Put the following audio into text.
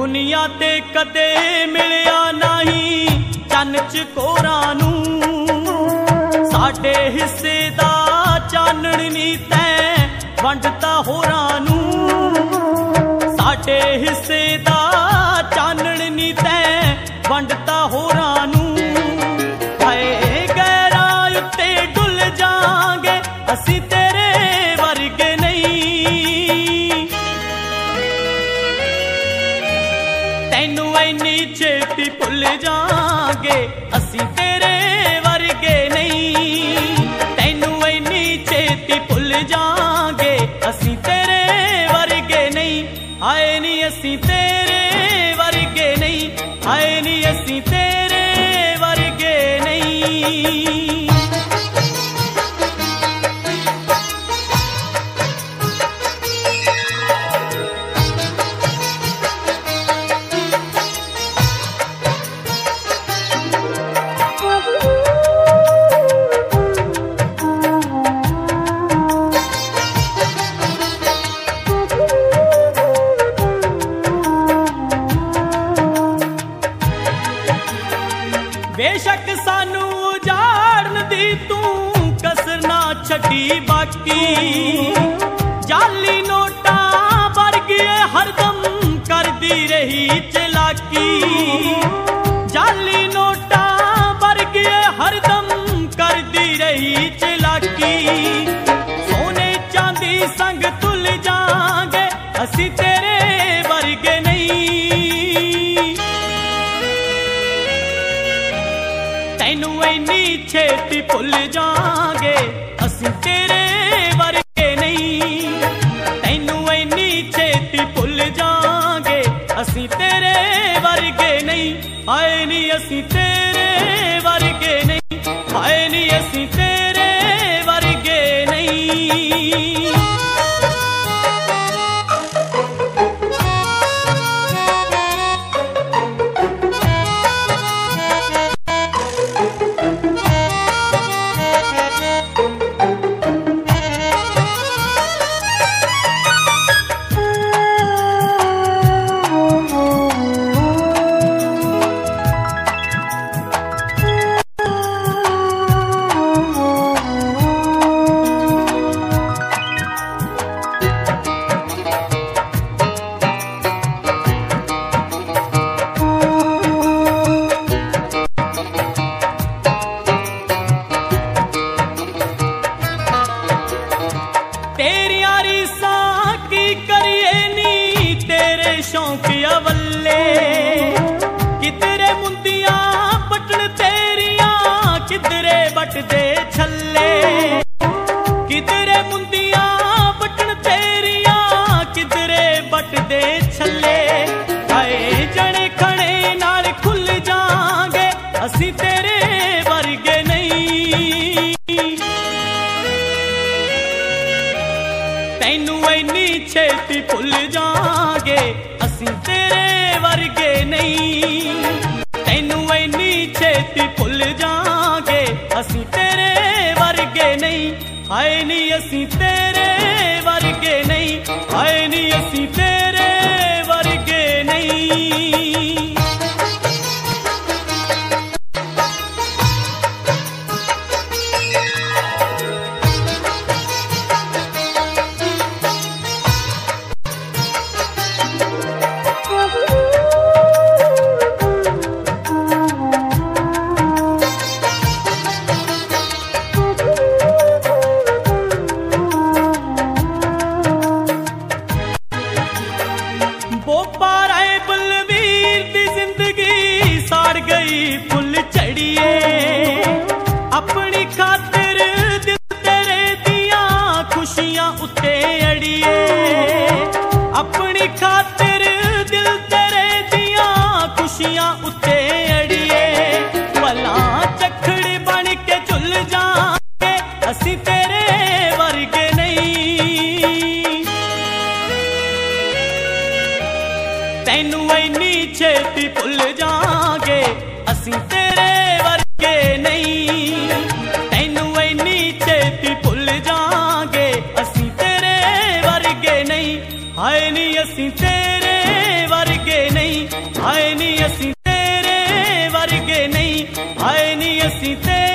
दुनिया ते कदे मिलिया नहीं चन चकोरां नूं, साडे हिस्से दा चानण नी तैं वंडता होरां नूं, साडे हिस्से दा चानण नी तैं वंडता होरां नूं। हाय गैरां उत्ते डुल जांगे असीं तेरे वर्गे नहीं, तैनू इन्नी छेती भुल जांगे असीं तेरे वर्गे नहीं, तैनू इन्नी छेती भुल जांगे असीं तेरे वर्गे नहीं। हाय नी असीं तेरे वर्गे नहीं, हाय नी असीं तेरे वर्गे नहीं। बेशक सानू उजाड़न दी तू कसर ना छड्डी बाकी, जाली नोटा वर्गी हरदम करदी रही चलाकी, जाली नोटा वर्गी हरदम करदी रही चलाकी। सोने चांदी संग तुल जांगे असीं तेरे वर्गे नहीं, तैनू इन्नी छेती भुल जांगे असीं तेरे वर्गे नहीं, तैनू इन्नी छेती भुल जांगे असीं तेरे वर्गे नहीं। हाय नी असीं तेरे वर्गे नहीं, हाय नी असीं तेरे वर्गे नहीं। शौकिया वल्ले किधरे मुंदियां पटन तेरियां, किधरे बटदे छल्ले, किधरे मुंदियां पटन तेरियां, किधरे बटदे छल्ले। हाय जने खणे नाल खुल जांगे असीं तेरे वर्गे नहीं, तैनू इन्नी छेती भुल जांगे असीं तेरे वर्गे नहीं, तैनू इन्नी छेती भुल जांगे असीं तेरे वर्गे नहीं। हाय नी असीं तेरे वर्गे नहीं, हाय नी असीं तेरे वर्गे नहीं। फुल चढ़िए अपनी खातिर दिल तेरे दियां खुशियां उत्ते अड़िए, अपनी खातिर दिल तेरे दियां खुशियां उत्ते अड़िए। भला चखड़ बन के झुल जांगे असीं तेरे वर्गे नहीं, तैनू इन्नी छेती भुल जांगे असीं तेरे वर्गे नहीं, तैनू इन्नी छेती भुल जांगे असीं तेरे वर्गे नहीं। हाय नी असीं तेरे वर्गे नहीं, हाय नी असी तेरे वर्गे नहीं, हाय नी असी तेरे